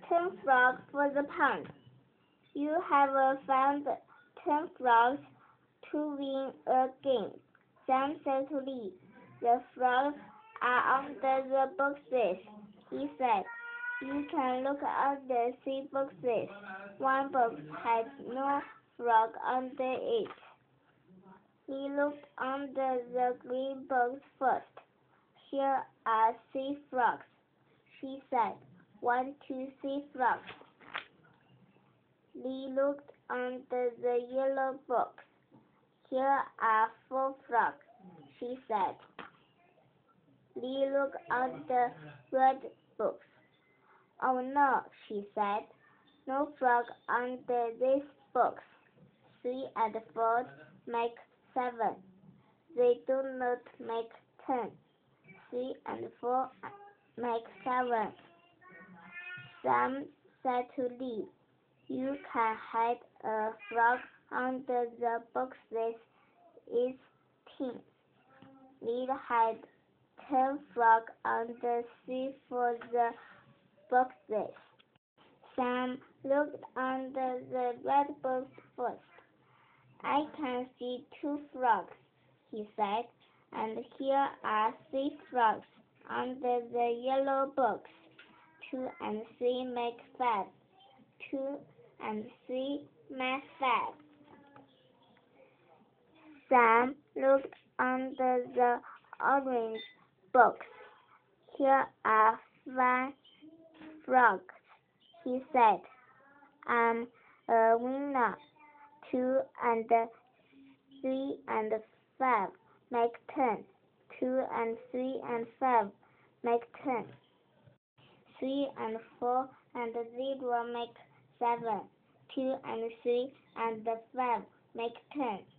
10 frogs for the pound. You have found 10 frogs to win a game, Sam said to Lee. The frogs are under the boxes, he said. You can look at the 3 boxes. One box has no frog under it. He looked under the green box first. Here are 3 frogs, she said. 1, 2, 3 frogs. Lee looked under the yellow box. Here are 4 frogs, she said. Lee looked at the red box. Oh no, she said. No frog under this box. 3 and 4 make 7. They do not make 10. 3 and 4 make 7. Sam said to Lee, you can hide a frog under the boxes. It's 10. Lee hid 10 frogs under 3 for the boxes. Sam looked under the red box first. I can see 2 frogs, he said, and here are 3 frogs under the yellow box. 2 and 3 make 5. 2 and 3 make 5. Sam looked under the orange box. Here are 5 frogs, he said. I'm a winner. 2 and 3 and 5 make 10. 2 and 3 and 5 make 10. 3 and 4 and 0 make 7. 2 and 3 and 5 make 10.